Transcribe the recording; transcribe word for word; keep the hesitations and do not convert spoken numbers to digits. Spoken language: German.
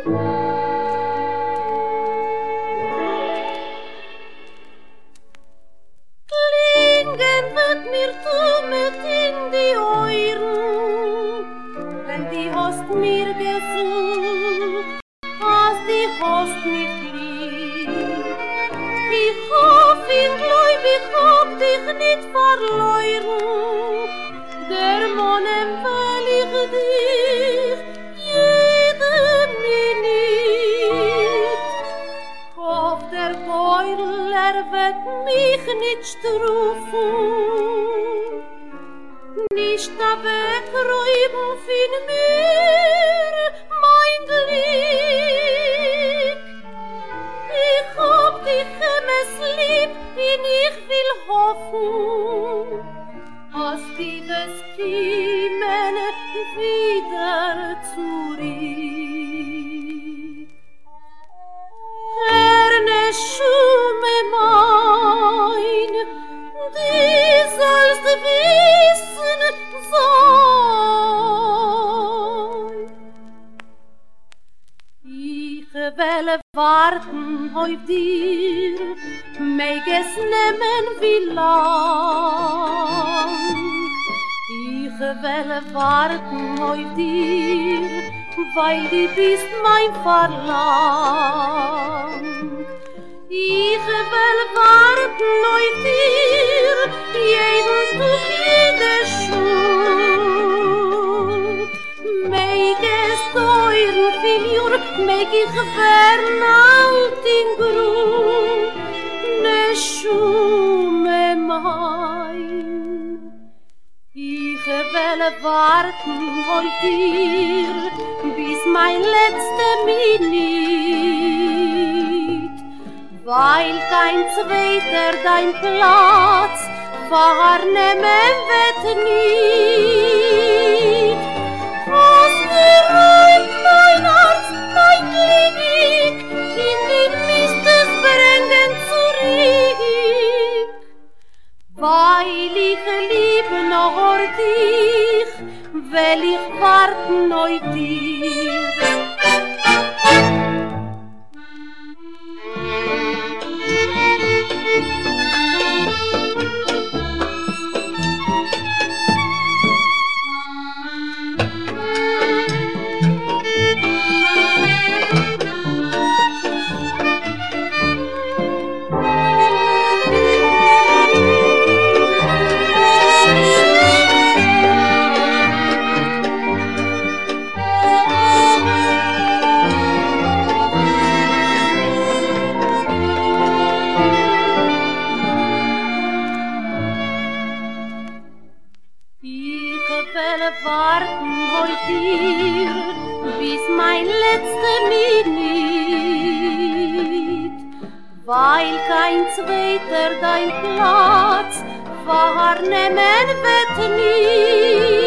Klingen wird mir tummet in die Ohren, wenn die hast mir gesucht, als die hast mich lieb. Ich hoff, ich glaub, ich hab dich nicht verloren, der Monem will ich dich jede Minute. Hoff, der Beutel, er wird mich nicht strufen, nicht wegräumen von mir, mein Glück. Ich hab dich immer lieb, und ich will hoffen, als die es kommen wieder zurück. Herne Schume mein, die sollst wissen sein. Ich will warten auf dir, mag es nehmen wie lang. Ich will warten auf dir, weil du bist mein Verlang. Ich will warten auf dir, jeden Tag, jede Schuh. Mag es teuren viel Jür, mag ich werden alt in Grub, ne Schume mein. Ich will warten auf dir, bis mein letzte Minute, weil kein zweiter dein Platz wahrnehmen wird nicht. Was bereut mein Herz, mein Glück, in den Mist es bringen zurück, weil ich liebe noch dich, will ich warten auf dir. Warten auf dir, bis mein letzte Minute, weil kein zweiter dein Platz wahrnehmen wird nie.